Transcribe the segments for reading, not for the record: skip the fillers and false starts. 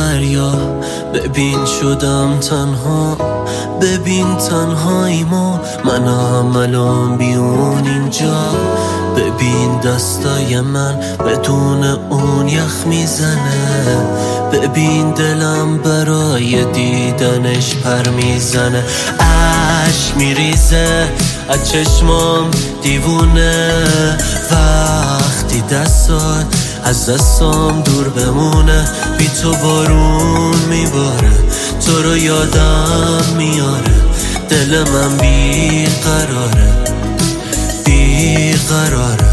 دریا، ببین شدم تنها، ببین تنهاییمو، منم الان بیرون اینجا. ببین دستای من بدون اون یخ میزنه، ببین دلم برای دیدنش پر میزنه. عشق میریزه از چشمام دیوونه، وقتی دستات از دستام دور بمونه. بی تو بارون میباره، تو رو یادم میاره، دل من بیقراره بیقراره.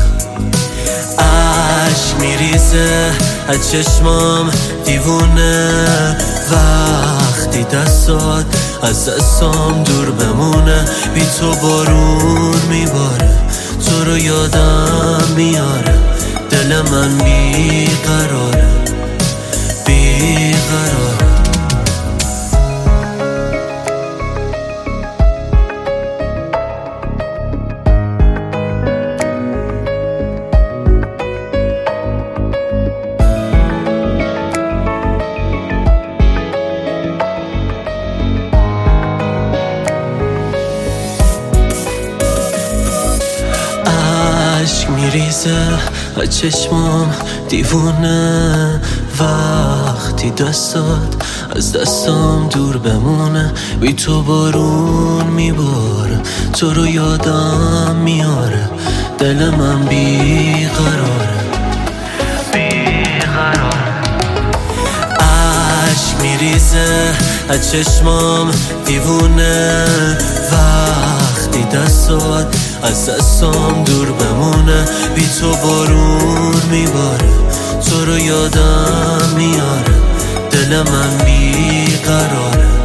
عشق میریزه از چشمام دیوونه، وقتی دستات از دستام دور بمونه. بی تو بارون میباره، تو رو یادم میاره، دل من بیقراره بیقراره. عشق میریزه از چشمام دیوونه، وقتی دستات از دستام دور بمونه. بی تو بارون میباره، تو رو یادم میاره، دل من بیقراره بیقراره. عشق میریزه از چشمام دیوونه، وقتی دستات از دستام دور بمونه. بی تو بارون میباره، تو رو یادم میاره، دل من بیقراره